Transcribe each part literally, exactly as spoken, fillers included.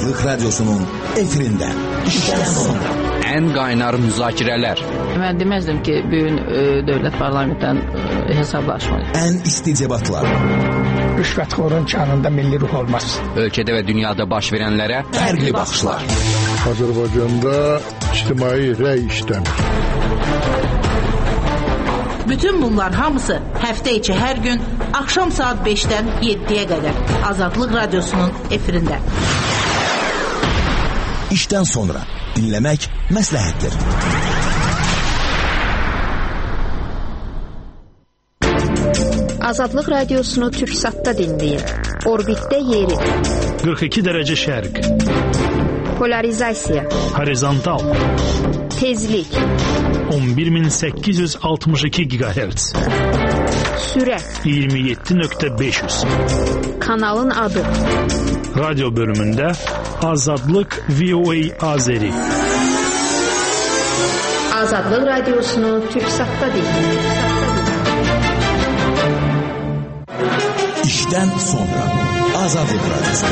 Azadlık Radyosu'nun efirinde. İşten sonra. En qaynar müzakirələr. Mən deməzdim ki, bugün e, dövlət parlamentdən e, hesablaşmayız. En isticebatlar. Rüşvətxorun kanında milli ruh olmaz. Ölkədə və dünyada baş verənlərə Fərqli baxışlar. Azərbaycanda ictimai rəy işləmir. Bütün bunlar hamısı həftə içi hər gün axşam saat beşdən yeddiyə qədər Azadlıq Radyosu'nun efirində. İşten sonra dinlemek məsləhətdir. Azadlıq Radiosunu Türksat'ta dinleyin. Orbitdə yeri. qırx iki dərəcə şərq. Polarizasiya. Horizontal. Tezlik. on bir min səkkiz yüz altmış iki gigahertz. Sürət. iyirmi yeddi nöqtə beş yüz. Kanalın adı. Radyo bölümündə Azadlıq V O A Azeri. Azadlıq Radiosunu Türksat'ta dinleyin. İşten sonra Azadlık Radyosu.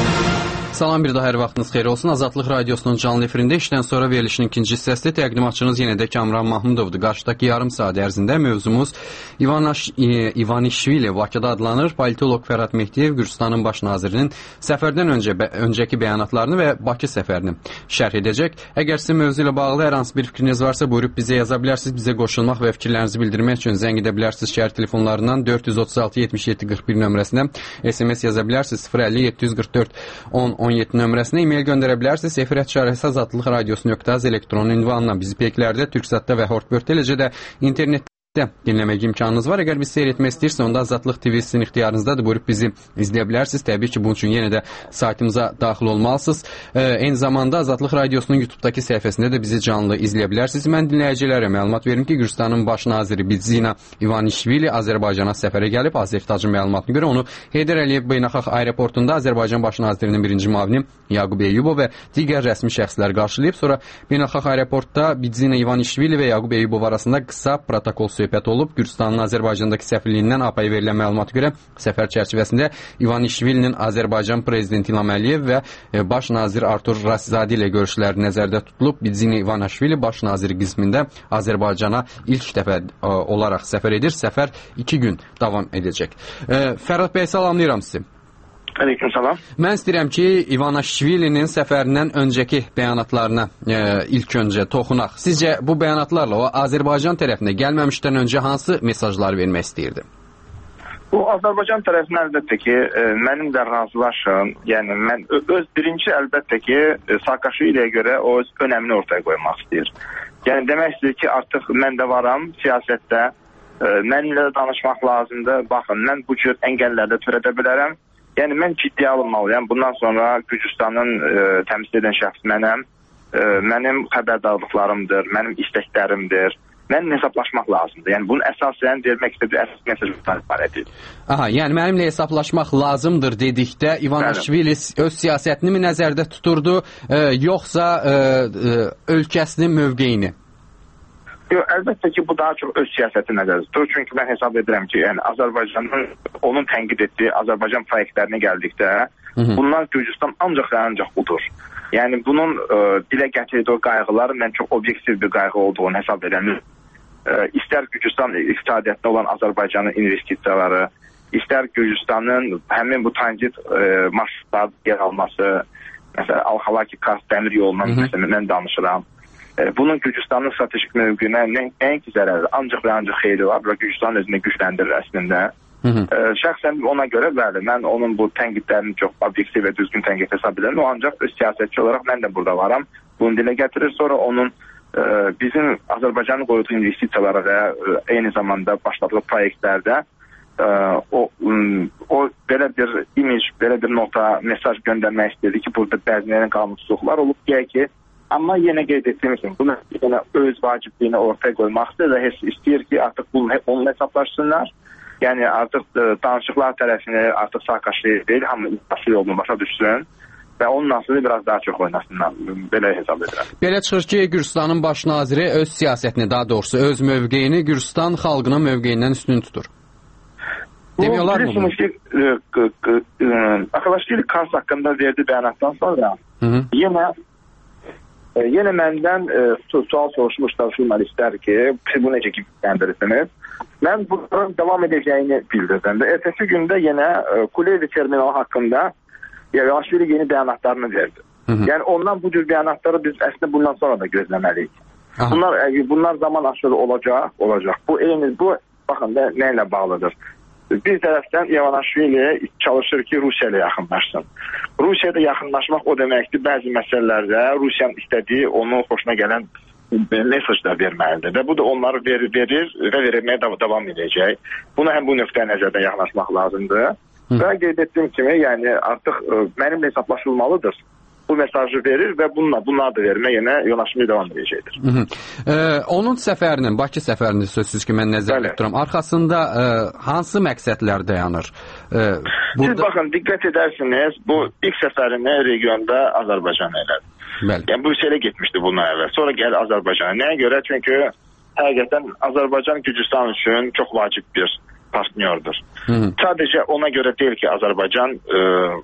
Salam, bir daha hər vaxtınız xeyir olsun. Azadlıq Radyosu'nun canlı efirində işdən sonra verilişinin ikinci hissəsində təqdimatçınız yenə də Kamran Mahmudovdur. Qarşıdakı yarım saat ərzində mövzumuz İvanaş, e, İvanişvili Bakıda adlanır. Politolog Fərhad Mehdiyev Gürcüstanın baş nazirinin səfərdən öncə, bə, öncəki bəyanatlarını və Bakı səfərini şərh edəcək. Əgər sizin mövzu ilə bağlı hər hansı bir fikriniz varsa buyurub bizə yaza bilərsiniz. Bizə qoşulmaq və fikirlərinizi bildirmək üçün zəng edə bilərsiniz. Şəhər telefonlarından dörd yüz otuz altı yetmiş yeddi qırx bir nömrəsində S M S yaza bilərsiniz. sıfır əlli yeddi yüz qırx dörd on on yeddi nömrəsinə e-mail göndərə bilərsiniz. Efirət çarəsi Azadlıq Radyosu nöqtə az elektron ünvanla bizi peykilərdə, Türksatda və Hortbört, eləcə də internetdə dinləmək imkanınız var. Əgər biz seyr etmək istəyirsə, onda Azadlıq T V sizin ixtiyarınızdadır. Buyurub bizi izləyə bilərsiniz. Təbii ki, bunun üçün yenə də saytımıza daxil olmalısınız. Ee, eyni zamanda Azadlıq Radyosu'nun YouTube'dakı səhifəsində də bizi canlı izləyə bilərsiniz. Mən dinləyicilərə məlumat verim ki, Gürcüstanın baş naziri Bidzina İvanişvili Azərbaycana səfərə gəlib. Azərbaycan məlumatına görə onu Heydər Əliyev beynəlxalq aeroportunda Azərbaycan baş nazirinin birinci müavini Yaqub Eyyubov və digər rəsmi şəxslər qarşılayıb. Sonra beynəlxalq aeroportda Bidzina İvanişvili və Yaqub Eyyubov arasında qısa protokol söhbət olub. Gürcüstanın Azərbaycandakı səfirliyindən A P A-ya verilən məlumata görə səfər çərçivəsində İvanişvilinin Azərbaycan prezidenti İlham Əliyev və baş nazir Artur Rasizade ilə görüşləri nəzərdə tutulub. Bidzina İvanişvili baş naziri qismində Azərbaycana ilk dəfə olaraq səfər edir. Səfər iki gün davam edəcək. Fərhad bəy, salamlayıram sizi. Aleyküm salam. Mən istəyirəm ki, İvanişvilinin səfərindən öncəki bəyanatlarına e, ilk öncə toxunaq. Sizcə bu bəyanatlarla o Azərbaycan tərəfinə gəlməmişdən öncə hansı mesajlar vermək istəyirdi? Bu Azərbaycan tərəfindən əlbəttə ki, e, mənim də razılaşım. Yəni mən öz birinci əlbəttə ki, e, Saakashviliyə görə o öz önəmini ortaya qoymaq istəyir. Yəni demək istəyir ki, artıq mən də varam siyasətdə, e, mənimlə də danışmaq lazımdır. Baxın, mən bu cür əngəllərdə törədə bilərəm. Yəni mən ciddiyə alınmalıyam. Bundan sonra Gürcüstanın e, təmsil edən şəxs mənəm. E, mənim xəbərdarlıqlarımdır, mənim istəklərimdir. Mənimlə hesablaşmaq lazımdır. Yəni bunu əsasən vermək istədiyi əsas mesajlar ibarətdir. Aha, yəni mənimlə hesablaşmaq lazımdır dedikdə İvanişvili öz siyasətini mi nəzərdə tuturdu, e, yoxsa e, e, ölkəsinin mövqeyini? Yox, əlbəttə ki, bu daha çox öz siyasəti nəzərdə tutur. Çünki mən hesab edirəm ki, yəni Azərbaycanın onun tənqid etdiyi Azərbaycan proyektlərinə gəldikdə, hı -hı. bunlar Gürcüstan ancaq və ancaq budur. Yəni bunun ə, dilə gətirdiyi o qayğılar mən çox obyektiv bir qayğı olduğunu hesab edirəm. Ə, istər Gürcüstan iqtisadiyyatında olan Azərbaycanın investisiyaları, istər Gürcüstanın həmin bu tranzit marşrutlarda yer alması, məsələn, Alxalaki-Kars dəmir yolundan məsələn danışıram. Bunun Gürcüstanın stratejik mövqeyinə nəinki zərəri, ancaq və ancaq xeyri var və Gürcüstanın özünü gücləndirir əslində. Hı -hı. Ə, şəxsən ona görə bəli, mən onun bu tənqidlərini çox obyektiv və düzgün tənqid hesab edirəm. O ancaq öz siyasətçi olaraq mən də burada varam. Bunu dilə gətirir. Sonra onun ə, bizim Azərbaycanın qoyduğu investisiyalara və ə, eyni zamanda başladığı proyektlərdə ə, o, ə, o belə bir imaj, belə bir nota, mesaj göndərmək istəyirdi ki, burada bəzilərinin qanunsuzluqlar olub deyək ki, amma yenə qeyd etdiyim kimi bunu yenə öz vacibliyini ortaya qoymaq istəyir və heç istəyir ki, artıq bunu onunla hesablaşsınlar. Yəni artıq ə, danışıqlar tərəfini artıq Saakashvili deyil, hamı intiqası yolunu başa düşsün və onun asılı biraz daha çox oynasınlar. Belə hesab edirəm. Belə çıxır ki, Gürcüstanın baş naziri öz siyasətini, daha doğrusu öz mövqeyini Gürcüstan xalqının mövqeyindən üstün tutur. Demək olar mı bunu? Akıllaşdırılır Kars haqqında verdiyi bəyanatdan sonra Hı -hı. yenə e, yenə məndən e, sual soruşmuşlar jurnalistlər ki, siz bu necə qiymətləndirirsiniz? Mən bunların davam edəcəyini bildirdim və ertəsi gündə yenə e, Kulevi terminalı haqqında Ivanishvili yeni bəyanatlarını verdi. Hı -hı. Yəni ondan bu cür bəyanatları biz əslində bundan sonra da gözləməliyik. Aha. Bunlar e, bunlar zaman aşırı olacaq, olacaq. Bu eyni bu baxın da nə ilə bağlıdır? Bir tərəfdən Ivanishvili çalışır ki, Rusiya ilə yaxınlaşsın. Rusiyada yaxınlaşmaq o deməkdir, bəzi məsələlərdə Rusiyanın istədiyi, onun xoşuna gələn mesajlar verməlidir. Və bu da onları verir, verir və verməyə davam edəcək. Buna həm bu nöqtə nəzərdən yaxınlaşmaq lazımdır. Hı. Və qeyd etdiyim kimi, yəni artıq ə, mənimlə hesablaşılmalıdır. Bu mesajı verir və bununla, bunlar da vermə yenə yanaşmaya davam edəcəkdir. Hı -hı. Ee, onun səfərinin, Bakı səfərinin sözsüz ki, mən nəzərdə tuturam. Arxasında e, hansı məqsədlər dayanır? E, burada... Siz baxın, diqqət edərsiniz, bu ilk səfərini regionda Azərbaycan elədi. Bəli. Yəni Brüsselə getmişdi bundan əvvəl. Sonra gəldi Azərbaycana. Nəyə görə? Çünki həqiqətən Azərbaycan Gürcüstan üçün çox vacib bir partnyordur. Hı -hı. Sadəcə ona görə deyil ki, Azərbaycan e,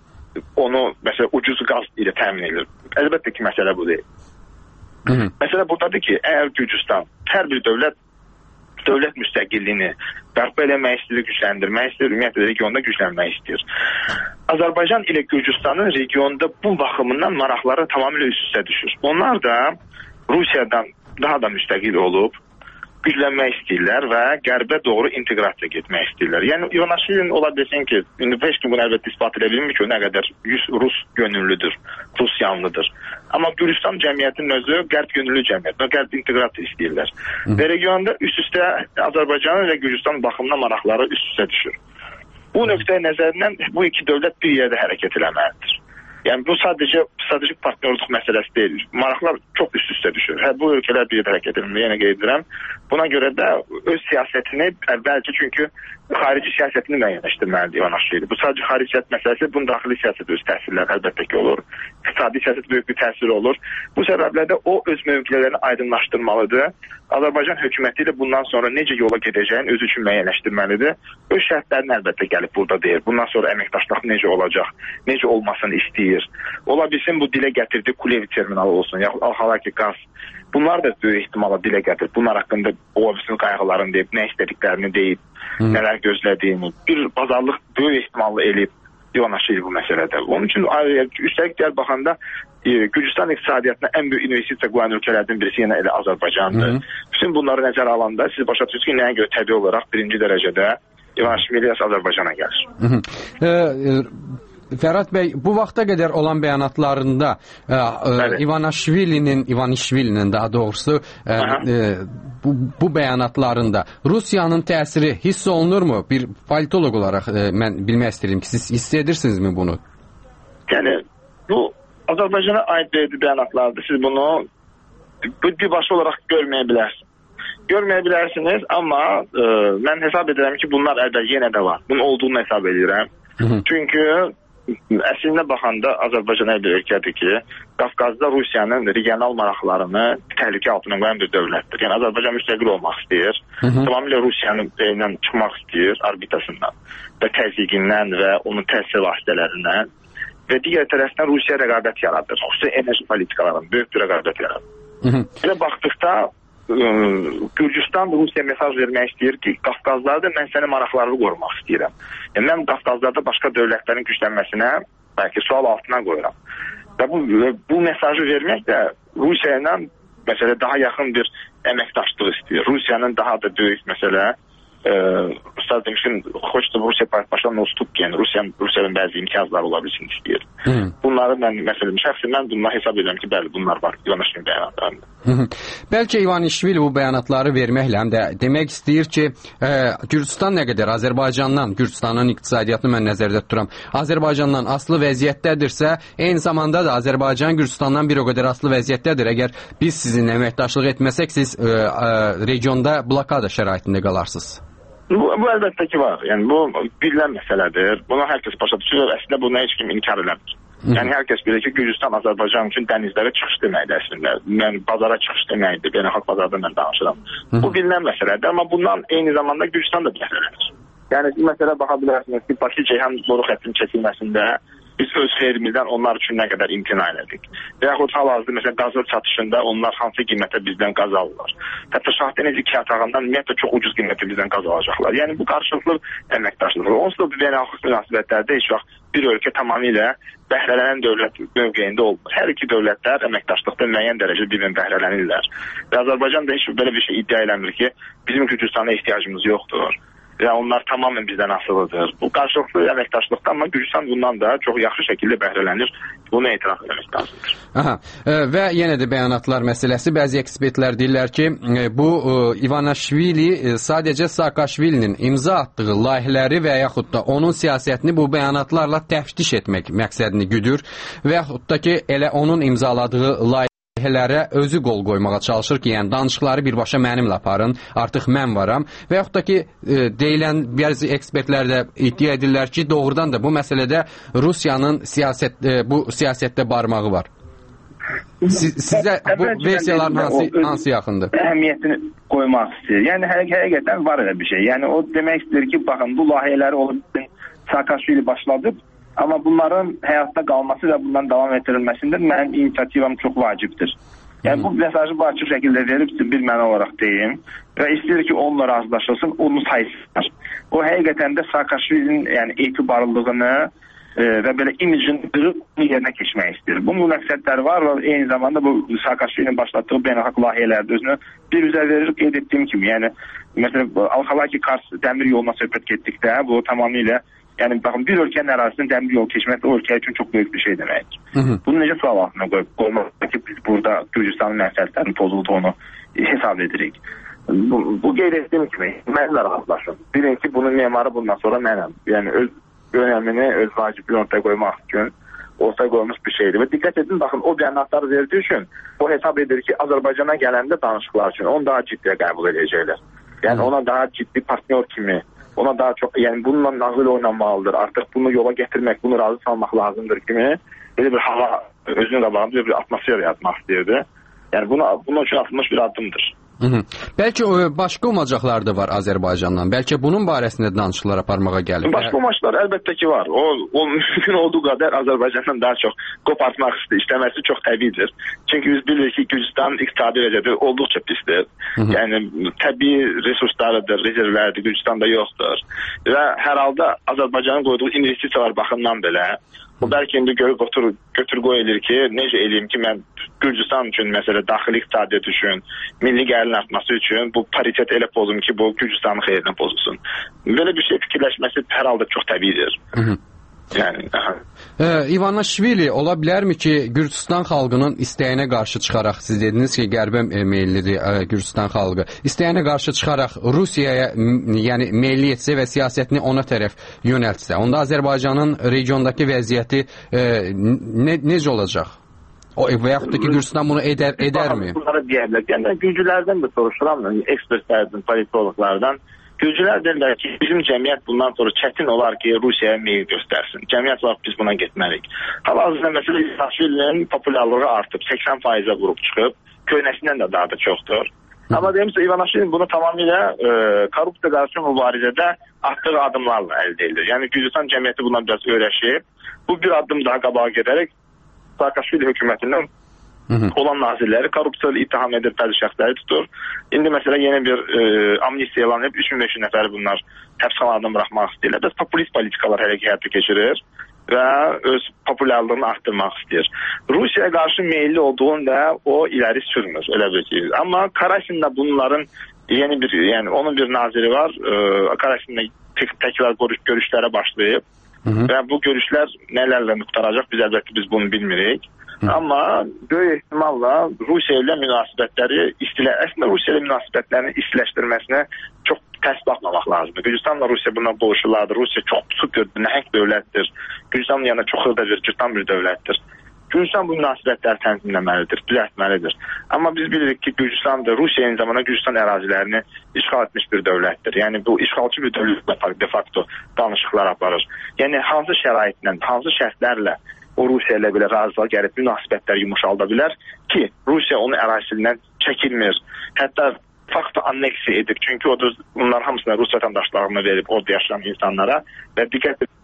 onu məsələn ucuz qaz ilə təmin edir. Əlbəttə ki, məsələ bu deyil. Hı -hı. Məsələ buradadır ki, əgər Gürcüstan hər bir dövlət dövlət müstəqilliyini bərpa eləmək istəyir, gücləndirmək istəyir, ümumiyyətlə regionda güclənmək istəyir. Azərbaycan ilə Gürcüstanın regionda bu baxımından maraqları tamamilə üst-üstə düşür. Onlar da Rusiyadan daha da müstəqil olub güclənmək istəyirlər və qərbə doğru inteqrasiya getmək istəyirlər. Yəni Ivanishvili ola bilsin ki, indi heç kim bunu əlbəttə isbat edə bilmir ki, o nə qədər Rus gönüllüdür, Rus yanlıdır. Amma Gürcüstan cəmiyyətinin özü qərb gönüllü cəmiyyət və qərb inteqrasiya istəyirlər. Hı. Və regionda üst-üstə Azərbaycanın və Gürcüstan baxımından maraqları üst-üstə düşür. Bu nöqtəyə nəzərindən bu iki dövlət bir yerdə hərəkət eləməlidir. Yəni bu sadəcə stratejik partnyorluq məsələsi deyil. Maraqlar çox üst-üstə düşür. Hə, bu ölkələr bir yerdə hərəkət etməli, yenə qeyd edirəm. Buna görə də öz siyasətini əvvəlcə çünki xarici siyasətini müəyyənləşdirməlidir Ivanishvili. Bu sadəcə xarici siyasət məsələsi, bunun daxili siyasət öz təsirləri əlbəttə ki olur. İqtisadi siyasət böyük bir təsiri olur. Bu səbəblə də o öz mövqelərini aydınlaşdırmalıdır. Azərbaycan hökuməti ilə bundan sonra necə yola gedəcəyini özü üçün müəyyənləşdirməlidir. Öz şərtlərini əlbəttə gəlib burada deyir. Bundan sonra əməkdaşlıq necə olacaq, necə olmasını istəyir. Ola bilsin bu dilə gətirdiyi Kulevi terminalı olsun, yaxud Al-Halaki qaz. Bunlar da böyük ehtimalla dilə gətirib. Bunlar haqqında ola bilsin qayğılarını deyib, nə istədiklərini deyib, Hı. nələr gözlədiyini. Bir bazarlıq böyük ehtimallı eləyib Ivanishvili bu məsələdə. Onun üçün üstəlik deyər baxanda e, Gürcüstan iqtisadiyyatına ən böyük investisiya qoyan ölkələrdən birisi yenə elə Azərbaycandır. Hı. Bütün bunları nəzərə alanda siz başa düşürsünüz ki, nəyə görə təbii olaraq birinci dərəcədə Ivanishvili Azərbaycana gəlir. Hı -hı. E, e... Fərhad bəy, bu vaxta qədər olan bəyanatlarında e, e, Ivanishvilinin, Ivanishvilinin daha doğrusu e, e, bu, bu bəyanatlarında Rusiyanın təsiri hiss olunurmu? Bir politolog olaraq e, mən bilmək istəyirəm ki, siz hiss edirsinizmi bunu? Yəni, bu Azərbaycana aid verdiyi bəyanatlardır. Siz bunu birbaşa olaraq görməyə bilərsiniz. Görməyə bilərsiniz, amma e, mən hesab edirəm ki, bunlar əlbəttə yenə də var. Bunun olduğunu hesab edirəm. Hı -hı. Çünki əslinə baxanda Azərbaycan bir ölkədir ki, Qafqazda Rusiyanın regional maraqlarını təhlükə altına qoyan bir dövlətdir. Yəni Azərbaycan müstəqil olmaq istəyir, Hı -hı. tamamilə Rusiyanın ilə çıxmaq istəyir orbitasından və təzyiqindən və onun təsir vasitələrindən və digər tərəfdən Rusiya rəqabət yaradır. Xüsusi enerji politikalarının böyük bir rəqabət yaradır. Belə baxdıqda Gürcüstan Rusiya mesaj vermək istəyir ki, Qafqazlarda mən sənin maraqlarını qorumaq istəyirəm. Yəni, mən Qafqazlarda başqa dövlətlərin güclənməsinə bəlkə sual altına qoyuram. Və bu, bu mesajı vermək də Rusiya ilə məsələ daha yaxın bir əməkdaşlıq istəyir. Rusiyanın daha da böyük məsələ Ruslar demişkin, xoşdur Rusiya başlarına ustup yəni Rusiyanın Rusiyanın bəzi imtiyazları ola bilsin istəyir. Hı. Bunları mən məsələn şəxsən mən bununla hesab edirəm ki, bəli bunlar var Ivanishvili bəyanatlarında. Bəlkə Ivanishvili bu bəyanatları verməklə həm də demək istəyir ki, e, Gürcüstan nə qədər Azərbaycandan, Gürcüstanın iqtisadiyyatını mən nəzərdə tuturam, Azərbaycandan asılı vəziyyətdədirsə, eyni zamanda da Azərbaycan Gürcüstandan bir o qədər asılı vəziyyətdədir. Əgər biz sizinlə əməkdaşlıq etməsək, siz e, e, regionda blokada şəraitində qalarsınız. Bu, bu əlbəttə ki var. Yəni bu bilinən məsələdir. Bunu hər kəs başa düşür. Əslində bunu heç kim inkar eləmir. Yəni hər kəs bilir ki, Gürcüstan Azərbaycan üçün dənizlərə çıxış deməkdir əslində. Yəni bazara çıxış deməkdir. Beynəlxalq bazarda mən danışıram. Hı -hı. Bu bilinən məsələdir, amma bundan eyni zamanda Gürcüstan da bəhrələnir. Yəni bu məsələ baxa bilərsiniz ki, Bakı-Ceyhan boru xəttinin çəkilməsində biz öz xeyrimizdən onlar üçün nə qədər imtina elədik. Və yaxud hal-hazırda məsələn qazıl satışında onlar hansı qiymətə bizdən qaz alırlar. Hətta Şahdəniz iki yatağından ümumiyyətlə çox ucuz qiymətə bizdən qaz alacaqlar. Yəni bu qarşılıqlı əməkdaşlıq. Onsuz da bu beynəlxalq münasibətlərdə heç vaxt bir ölkə tamamilə bəhrələnən dövlət mövqeyində olmur. Hər iki dövlətlər əməkdaşlıqda müəyyən dərəcədə bir-birini bəhrələnirlər. Və Azərbaycan da heç belə bir şey iddia eləmir ki, bizim Gürcüstana ehtiyacımız yoxdur. Və onlar tamamilə bizdən asılıdır. Bu qarşılıqlı əməkdaşlıqda, amma Gürcüstan bundan da çox yaxşı şəkildə bəhrələnir. Bunu etiraf etmək lazımdır. Aha. Və yenə də bəyanatlar məsələsi. Bəzi ekspertlər deyirlər ki, bu İvanishvili sadəcə Saakashvilinin imza atdığı layihələri və yaxud da onun siyasətini bu bəyanatlarla təftiş etmək məqsədini güdür və yaxud da ki, elə onun imzaladığı layihə lərə özü qol qoymağa çalışır ki, yəni danışıqları birbaşa mənimlə aparın, artıq mən varam və yaxud da ki, e, deyilən bəzi ekspertlər də iddia edirlər ki, doğrudan da bu məsələdə Rusiyanın siyasət, e, bu siyasətdə barmağı var. Siz, sizə bu versiyaların hansı, hansı yaxındır? Əhəmiyyətini qoymaq istəyir. Yəni həqiqətən var elə bir şey. Yəni o demək istəyir ki, baxın bu layihələri olub Saakashvili başladıb. Amma bunların həyatda qalması və bundan davam etdirilməsində mənim inisiativam çox vacibdir. Yəni bu mesajı bu açıq şəkildə verib bir mənə olaraq deyim və istəyir ki, onunla razılaşılsın, onu saysınlar. O həqiqətən də Saakashvilinin yəni etibarlılığını e, və belə imicini qırıb yerinə keçmək istəyir. Bunun məqsədləri var və eyni zamanda bu Saakashvilinin başlatdığı beynəlxalq layihələrdə özünü bir üzə verir, qeyd etdiyim kimi. Yəni məsələn Alxalaki-Kars dəmir yoluna söhbət getdikdə bu tamamilə yəni baxın bir ölkənin ərazisindən dəmir yol keçmək o ölkə üçün çox böyük bir şey demək. Hı -hı. Bunu necə sual altına qoyub qoymaq ki, biz burada Gürcüstanın mənfəətlərinin pozulduğunu hesab edirik. Bu, bu qeyd etdiyim kimi mənimlə razılaşın. Bilin ki, bunun memarı bundan sonra mənəm. Yəni öz önəmini, öz vacibliyini ortaya qoymaq üçün ortaya qoymuş bir şeydir. Və diqqət edin, baxın o bəyanatları verdiyi üçün o hesab edir ki, Azərbaycana gələndə danışıqlar üçün onu daha ciddiyə qəbul edəcəklər. Yəni ona daha ciddi partnyor kimi, ona daha çox, yəni bununla nağıl oynanmalıdır. Artıq bunu yola gətirmək, bunu razı salmaq lazımdır kimi belə bir hava özünün qabağında bir atmosfer yaratmaq istəyirdi. Yəni buna, bunun üçün atılmış bir addımdır. Hı -hı. Bəlkə o, başqa umacaqlar da var Azərbaycandan. Bəlkə bunun barəsində danışıqlar aparmağa gəlir. Başqa umacaqlar əlbəttə ki var. O, o mümkün olduğu qədər Azərbaycandan daha çox qopartmaq istəməsi çox təbiidir. Çünki biz bilirik ki, Gürcüstanın iqtisadi vəziyyəti olduqca pisdir. Hı -hı. Yəni təbii resurslarıdır, rezervlərdir, Gürcüstanda yoxdur. Və hər halda Azərbaycanın qoyduğu investisiyalar baxımından belə o bəlkə indi götür, götür qoy edir ki, necə eləyim ki, mən Gürcüstan üçün məsələ daxili iqtisadiyyat üçün, milli gəlirin artması üçün bu paritet elə pozum ki, bu Gürcüstanın xeyrinə pozulsun. Belə bir şey fikirləşməsi hər halda çox təbiidir. Hı -hı. Yəni, ee, İvanishvili ola bilərmi ki, Gürcüstan xalqının istəyinə qarşı çıxaraq, siz dediniz ki, qərbə meyillidir e, Gürcüstan xalqı, istəyinə qarşı çıxaraq Rusiyaya yəni meyilli etsə və siyasətini ona tərəf yönəltsə, onda Azərbaycanın regiondakı vəziyyəti e, ne, necə olacaq? O, və yaxud da ki, Gürcüstan bunu edər, edərmi? Bunları deyərlər. Yəni, Gürcülərdən də soruşuram, ekspertlərdən, politologlardan. Gürcülər deyirlər ki, bizim cəmiyyət bundan sonra çətin olar ki, Rusiyaya meyil göstərsin. Cəmiyyət olaraq biz buna getməliyik. Hal-hazırda məsələ İvanishvilinin populyarlığı artıb, səksən faizə vurub çıxıb, köynəsindən də daha da çoxdur. Hı. Amma deyim ki, İvanishvili bunu tamamilə e, korrupsiya qarşı mübarizədə atdığı adımlarla əldə edilir. Yəni Gürcüstan cəmiyyəti bundan biraz öyrəşib, bu bir addım daha qabağa gedərək Saakashvili hökumətindən Hı -hı. olan nazirləri korrupsiyalı ittiham edir, bəzi şəxsləri tutur. İndi məsələ yeni bir e, amnistiya elan edib, üç min beş yüz nəfəri bunlar həbsxanadan buraxmaq istəyirlər. Bəs populist politikalar hələ ki həyata keçirir və öz populyarlığını arttırmaq istəyir. Rusiyaya qarşı meyilli olduğunda o iləri sürmür, elə bir şey. Amma Karasin'də bunların yeni bir, yəni onun bir naziri var. E, Karasin'də tek, təkrar görüşlərə başlayıb. Hı -hı. Və bu görüşlər nələrlə qurtaracaq, biz əlbəttə biz bunu bilmirik. Hı. Amma böyük ehtimalla Rusiya ilə münasibətləri istilə, əslində Rusiya ilə münasibətlərini istiləşdirməsinə çox tərs baxmamaq lazımdır. Gürcüstanla Rusiya bundan boğuşurlardır. Rusiya çox super, nəhəng dövlətdir. Gürcüstanın yanında çox xırda bir, cırtdan bir dövlətdir. Gürcüstan bu münasibətləri tənzimləməlidir, düzəltməlidir. Amma biz bilirik ki, Gürcüstan da Rusiya eyni zamanda Gürcüstan ərazilərini işğal etmiş bir dövlətdir. Yəni bu işğalçı bir dövlətlə de facto danışıqlar aparır. Yəni hansı şəraitlə, hansı şərtlərlə o Rusiya ilə belə razılığa gəlib münasibətlər yumuşalda bilər ki, Rusiya onun ərazisindən çəkilmir. Hətta fakto anneksiya edir. Çünki o da bunların hamısını Rus vətəndaşlarına verib orada yaşayan insanlara və diqqət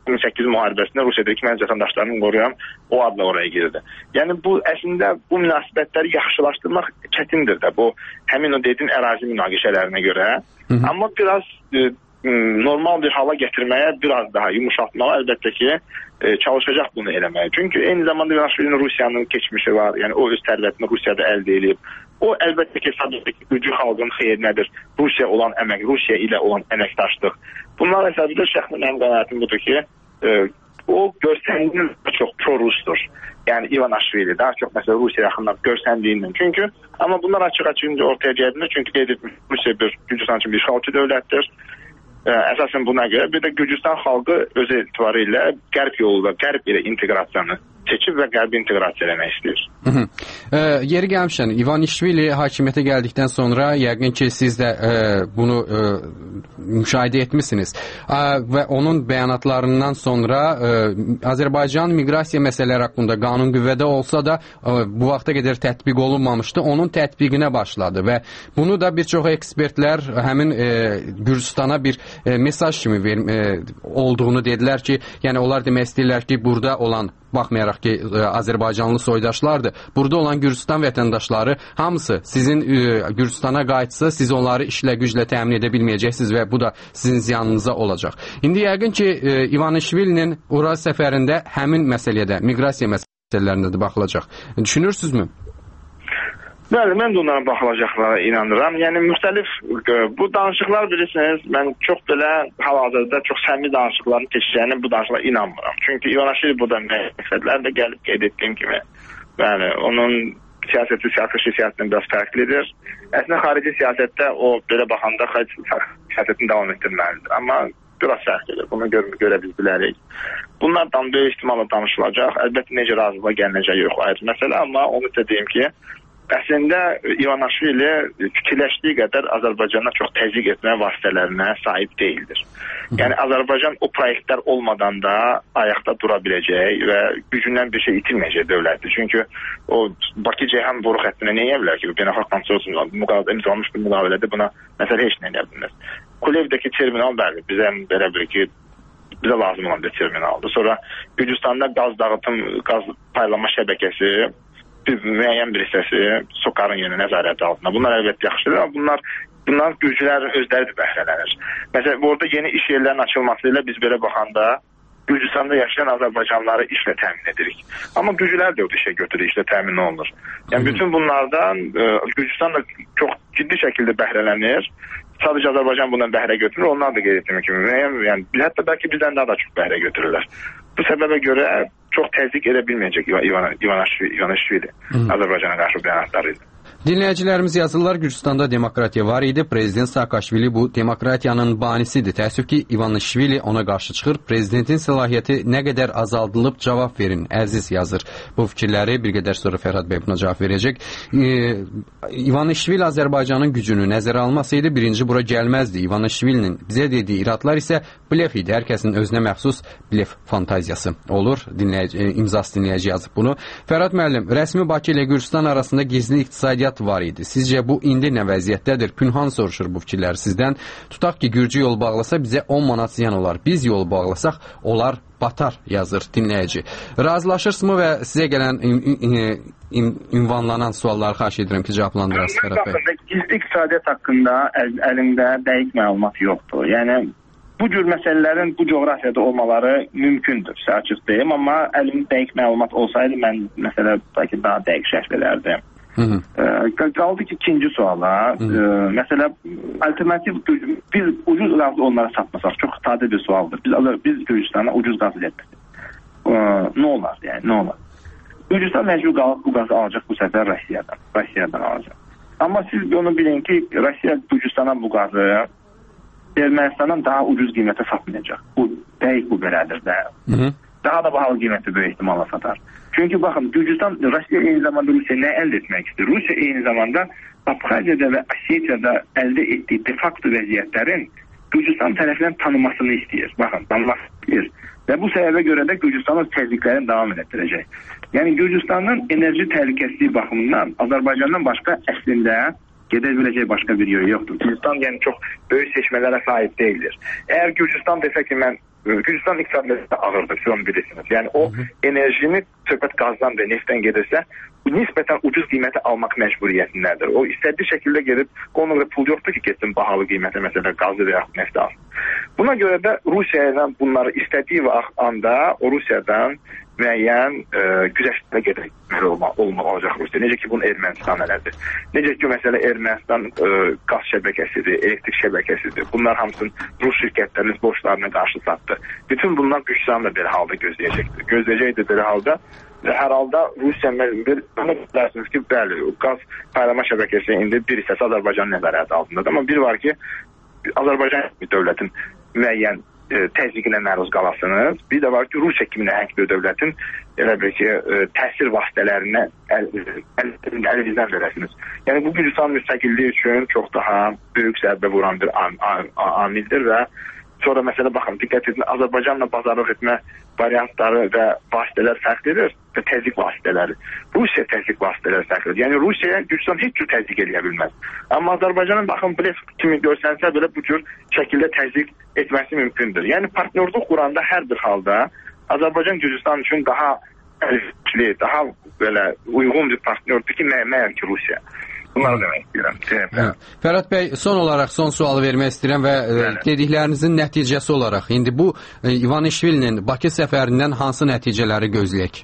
iyirmi səkkiz müharibəsində Rusiyadakı mənim vətəndaşlarımı qoruyan o adla oraya girdi. Yəni bu əslində bu münasibətləri yaxşılaşdırmaq çətindir də bu həmin o dediyim ərazi münaqişələrinə görə. Hı -hı. Amma biraz e, normal bir hala gətirməyə, biraz daha yumuşatmağa əlbəttə ki e, çalışacaq bunu eləməyə. Çünki eyni zamanda İvanişvilinin Rusiyanın keçmişi var. Yəni o öz sərvətini Rusiyada əldə edib. O əlbəttə ki sadəcə gücü xalqın xeyrinədir. Rusiya olan əmək, Rusiya ilə olan əməkdaşlıq. Bunlar əsasında şəxsən mənim qənaətim budur ki, e, o görsəndiyin çox pro-Rusdur. Yəni İvanişvili daha çox məsələn Rusiya yaxından görsəndiyindən. Çünki amma bunlar açıq-açıq ortaya gəldiğinde çünki qeyd etmiş Rusiya bir Gürcüstan üçün bir işğalçı dövlətdir. Əsasən buna görə bir də Gürcüstan xalqı öz etibarı ilə qərb yolu və qərb ilə inteqrasiyanı seçib və qərbi inteqrasiya eləmək istəyir. Hı -hı. E, yeri gəlmişən, İvanişvili hakimiyyətə gəldikdən sonra yəqin ki siz də e, bunu e, müşahidə etmişsiniz. E, və onun bəyanatlarından sonra e, Azərbaycan miqrasiya məsələləri haqqında qanun qüvvədə olsa da e, bu vaxta qədər tətbiq olunmamışdı. Onun tətbiqinə başladı və bunu da bir çox ekspertlər həmin e, Gürcüstana bir e, mesaj kimi ver, e, olduğunu dedilər ki, yəni onlar demək istəyirlər ki, burada olan baxmayaraq ki, Azərbaycanlı soydaşlardır. Burada olan Gürcüstan vətəndaşları hamısı sizin e, Gürcüstana qayıtsa, siz onları işlə güclə təmin edə bilməyəcəksiniz və bu da sizin ziyanınıza olacaq. İndi yəqin ki, e, İvanişvilinin Ural səfərində həmin məsələyə də, miqrasiya məsələlərində də baxılacaq. Düşünürsünüzmü? Bəli, mən də onlara baxılacaqlara inanıram. Yəni müxtəlif bu danışıqlar bilirsiniz, mən çox belə hal-hazırda çox səmimi danışıqların keçəcəyini bu danışıqlara inanmıram. Çünki İvanişvili burada məqsədlər də gəlib qeyd etdiyim kimi. Yəni onun siyasəti siyasi siyasətdən biraz fərqlidir. Əslində xarici siyasətdə o belə baxanda xarici siyasətini davam etdirməlidir. Amma biraz fərqlidir. Bunu görə, görə biz bilərik. Bunlardan böyük ihtimalla danışılacaq. Əlbəttə necə razılığa gəlinəcək yox ayrı məsələ, amma onu da deyim ki, əslində İvanişvili fikirləşdiyi qədər Azərbaycana çox təzyiq etmə vasitələrinə sahib deyildir. Yəni Azərbaycan o proyektlər olmadan da ayaqda dura biləcək və gücündən bir şey itirməyəcək dövlətdir. Çünki o Bakı-Ceyhan boru xəttinə nə edə bilər ki? Beynəlxalq konsorsiumla imzalanmış bir müqavilədə buna məsələ heç nə edə bilməz. Kulevdəki terminal bəli, bizə belə bir ki, bizə lazım olan bir terminaldır. Sonra Gürcüstanda qaz dağıtım, qaz paylama şəbəkəsi bir müəyyən bir hissəsi Sokarın yeni nəzarəti altında. Bunlar əlbəttə yaxşıdır, amma bunlar bunlar Gürcülərin özləri də bəhrələnir. Məsələn, orada yeni iş yerlərinin açılması ilə biz belə baxanda Gürcüstanda yaşayan Azərbaycanlıları işlə təmin edirik. Amma Gürcülər də o işə götürür, işlə təmin olunur. Yəni bütün bunlardan e, Gürcüstan da çox ciddi şəkildə bəhrələnir. Sadəcə Azərbaycan bundan bəhrə götürür, onlar da qeyd etdiyim kimi. Yəni hətta bəlkə bizdən daha da çox bəhrə götürürlər. Bu səbəbə görə çox təzyiq edə bilməyəcək İvanişvili Azərbaycana qarşı bəyanatları idi. Dinləyicilərimiz yazırlar, Gürcüstanda demokratiya var idi. Prezident Saakashvili bu demokratiyanın banisidir. Təəssüf ki, İvanişvili ona qarşı çıxır. Prezidentin səlahiyyəti nə qədər azaldılıb cavab verin, əziz yazır. Bu fikirləri bir qədər sonra Fərhad bəy buna cavab verəcək. Ee, İvanişvili Azərbaycanın gücünü nəzərə almasaydı birinci bura gəlməzdi. İvanişvilinin bizə dediyi iradlar isə blef idi. Hər kəsin özünə məxsus blef fantaziyası olur. Dinləyici, imzası dinləyici yazıb bunu. Fərhad müəllim, rəsmi Bakı ilə Gürcüstan arasında gizli iqtisadiyyat var idi. Sizcə bu indi nə vəziyyətdədir? Pünhan soruşur bu fikirləri sizdən. Tutaq ki, Gürcü yol bağlasa bizə on manat ziyan olar. Biz yol bağlasaq onlar batar, yazır dinləyici. Razılaşırsınızmı və sizə gələn ünvanlanan sualları xahiş edirəm ki, cavablandırasınız Fərhad bəy. Gizli iqtisadiyyat haqqında əl, əlimdə dəqiq məlumat yoxdur. Yəni bu cür məsələlərin bu coğrafiyada olmaları mümkündür, açıq deyim, amma əlimdə dəqiq məlumat olsaydı mən məsələ bəlkə daha dəqiq şərh edərdim. Hı -hı. E, qaldı ki ikinci suala, e, məsələ alternativ biz ucuz qazı onlara satmasaq çox sadə bir sualdır. Biz biz Gürcüstana ucuz qaz verdik. E, nə olar yəni, nə olar? Gürcüstan məcbur qalıb bu qazı alacaq bu səfər Rusiyadan, Rusiyadan alacaq. Amma siz onu bilin ki, Rusiya Gürcüstana bu qazı Ermənistandan daha ucuz qiymətə satmayacaq. Bu dəqiq bu belədir də. Hı -hı. Daha da bahalı qiymətə böyük ehtimalla satar. Çünki baxın, Gürcüstan, Rusiya eyni zamanda Rusiya nə əldə etmək istəyir? Rusiya eyni zamanda Abxaziyada və Osetiyada əldə etdiyi de facto vəziyyətlərin Gürcüstan tərəfindən tanınmasını istəyir. Baxın, tanınmasını istəyir. Və bu səbəbə görə də Gürcüstanın təzyiqlərini davam etdirəcək. Yəni Gürcüstanın enerji təhlükəsizliyi baxımından Azərbaycandan başqa əslində gedə biləcək başqa bir yolu yoxdur. Gürcüstan yəni çox böyük seçmələrə sahib deyildir. Əgər Gürcüstan desə ki, mən Gürcistan iqtisadi də ağırdır, siz onu bilirsiniz. Yəni o Hı -hı. enerjini söhbət qazdan və neftdən gedirsə, nisbətən ucuz qiyməti almaq məcburiyyətindədir. O istədiyi şəkildə gedib, onunla pul yoxdur ki, getsin bahalı qiymətə, məsələn, qazı və yaxud neft alsın. Buna görə də Rusiya ilə bunları istədiyi anda o Rusiyadan müəyyən e, güzəştlə gedək olmaq olma, olacaq Rusiya. Necə ki, bunu Ermənistan elədir. Necə ki, məsələ Ermənistan e, qaz şəbəkəsidir, elektrik şəbəkəsidir. Bunlar hamısını Rus şirkətlərinin borçlarına qarşı satdı. Bütün bunlar Gürcistan da belə halda gözləyəcəkdir. Gözləyəcəkdir belə halda. Və hər halda Rusiya bir bilirsiniz ki, bəli, qaz paylama şəbəkəsi indi bir hissəsi Azərbaycan nəzarəti altındadır. Amma bir var ki, Azərbaycan dövlətin müəyyən e, təzyiqinə məruz qalasınız. Bir də var ki, Rusiya kimi nəhəng bir dövlətin elə bir ki, e, təsir vasitələrinə əlinizdən verəsiniz. Yəni bu Gürcistan müstəqilliyi üçün çox daha böyük zərbə vuran bir amildir və sonra məsələ baxın, diqqət edin, Azərbaycanla bazarlıq etmə variantları və vasitələr fərqlidir və təzyiq vasitələri. Rusiya təzyiq vasitələri fərqlidir. Yəni Rusiyaya Gürcistan heç cür təzyiq eləyə bilməz. Amma Azərbaycanın baxın, blef kimi görsənsə belə bu cür şəkildə təzyiq etməsi mümkündür. Yəni partnyorluq quranda hər bir halda Azərbaycan Gürcistan üçün daha əlifli, daha belə uyğun bir partnyordur ki, məyər ki Rusiya. Bunları demək istəyirəm. Fərhad bəy, son olaraq son sualı vermək istəyirəm və Bəli. dediklərinizin nəticəsi olaraq indi bu İvanişvilinin Bakı səfərindən hansı nəticələri gözləyək?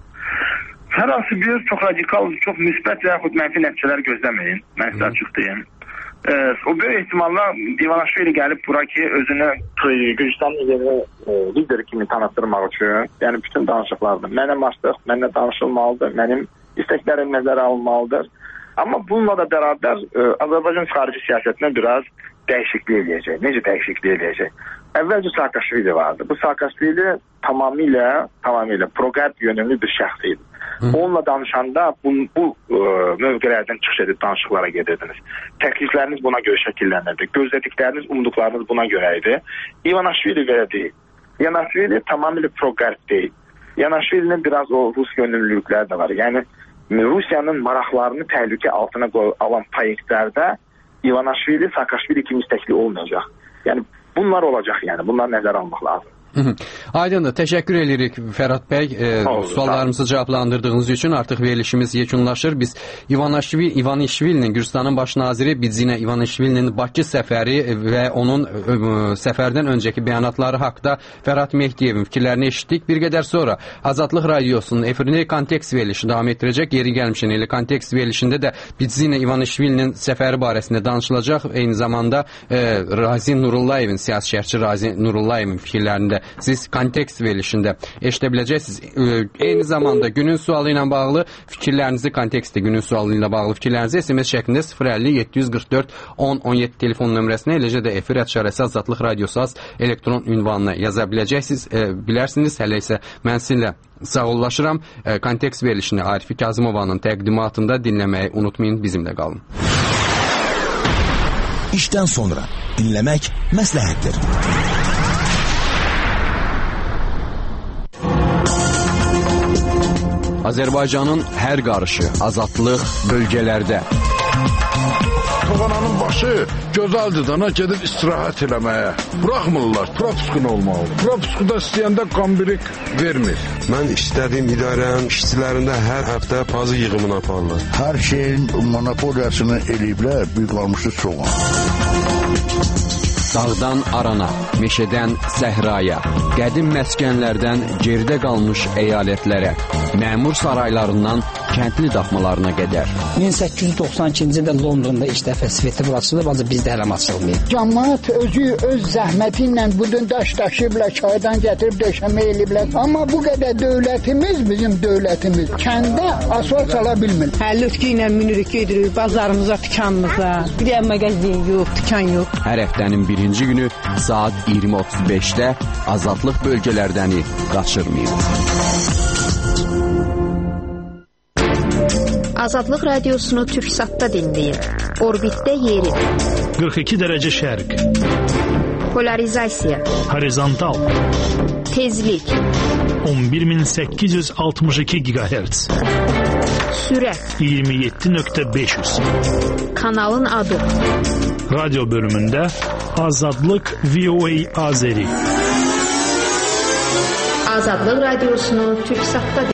Hər hansı bir çox radikal, çox müsbət və yaxud mənfi nəticələr gözləməyin. Mən sizə açıq deyim. E, o böyük ehtimalla İvanişvili gəlib bura ki, özünü Gürcistanın yeni e, lideri kimi tanıtdırmaq üçün, yəni bütün danışıqlardır. Mənə maçlıq, mənə danışılmalıdır, mənim istəklərim nəzərə alınmalıdır. Amma bununla da bərabər e, Azərbaycan xarici siyasətinə biraz dəyişiklik eləyəcək. Necə dəyişiklik eləyəcək? Əvvəlcə Saakashvili vardı. Bu Saakashvili tamamilə, tamamilə pro-qərb yönümlü bir şəxs idi. Onunla danışanda bu, bu e, mövqelərdən çıxış edib danışıqlara gedirdiniz. Təklifləriniz buna görə şəkillənirdi. Gözlədikləriniz, umduqlarınız buna görə idi. İvanişvili belə deyil. İvanişvili tamamilə pro-qərb deyil. İvanişvilinin biraz o Rus yönümlülükləri də var. Yəni Rusiyanın maraqlarını təhlükə altına alan proyektlərdə İvanişvili, Saakashvili kimi istekli olmayacaq. Yəni bunlar olacaq, yəni bunlar nəzərə almaq lazım. Aydındır. Təşəkkür edirik Fərhad bəy. E, suallarımızı cavablandırdığınız üçün artıq verilişimiz yekunlaşır. Biz İvanişvilinin, Gürcistanın baş naziri Bidzina İvanişvilinin Bakı səfəri və onun e, səfərdən öncəki bəyanatları haqqında Fərhad Mehdiyevin fikirlərini eşitdik. Bir qədər sonra Azadlıq Radiosunun efirində kontekst verilişi davam etdirəcək. Yeri gəlmişən elə kontekst verilişində də Bidzina İvanişvilinin səfəri barəsində danışılacaq. Eyni zamanda e, Razi Nurullayevin, siyasi şərhçi Razi Nurullayevin fikirlərində siz kontekst verilişində eşidə biləcəksiniz. Eyni zamanda günün sualı ilə bağlı fikirlərinizi, kontekstdə günün sualı ilə bağlı fikirlərinizi S M S şəklində sıfır əlli yeddi yüz qırx dörd on on yeddi telefon nömrəsinə, eləcə də efir ətşarəsi Azadlıq Radiosu elektron ünvanına yaza biləcəksiniz. E, bilərsiniz, hələ isə mən sizinlə sağollaşıram. E, kontekst verilişini Arif Kazımovanın təqdimatında dinləməyi unutmayın, bizimlə qalın. İşdən sonra dinləmək məsləhətdir. Azərbaycanın hər qarışı, azadlıq bölgələrdə. Toğananın başı gözəldir dana gedib istirahət eləməyə. Buraxmırlar, propuskun olmalı. Propuskuda istəyəndə qambirik vermir. Mən istədiyim idarənin işçilərində hər həftə pazı yığımını aparırlar. Hər şeyin monopoliyasını eləyiblər, büyük almışı soğan. Dağdan arana, meşədən səhraya, qədim məskənlərdən geridə qalmış əyalətlərə, məmur saraylarından kəndli daxmalarına qədər. min səkkiz yüz doxsan ikinci ildə Londonda ilk dəfə sveti açılıb, ancaq bizdə hələ açılmayıb. Cəmaət özü öz zəhməti ilə bu gün daş daşıyıblar, çaydan gətirib döşəmə eləyiblər. Amma bu qədər dövlətimiz, bizim dövlətimiz kəndə asfalt sala bilmir. Həllütkü ilə minirik, gedirik bazarımıza, dükanımıza. Bir də mağazin yox, dükan yox. Hər həftənin birinci günü saat iyirmi otuz beşdə Azadlıq bölgələrdəni qaçırmayın. Azadlıq Radiosunu Türksatda dinləyin. Orbitdə yeri. qırx iki dərəcə şərq. Polarizasiya. Horizontal. Tezlik. on bir min səkkiz yüz altmış iki gigahertz. Sürət. iyirmi yeddi nöqtə beş yüz. Kanalın adı. Radyo bölümündə Azadlıq V O A Azeri. Azadlıq Radiosunu Türksatda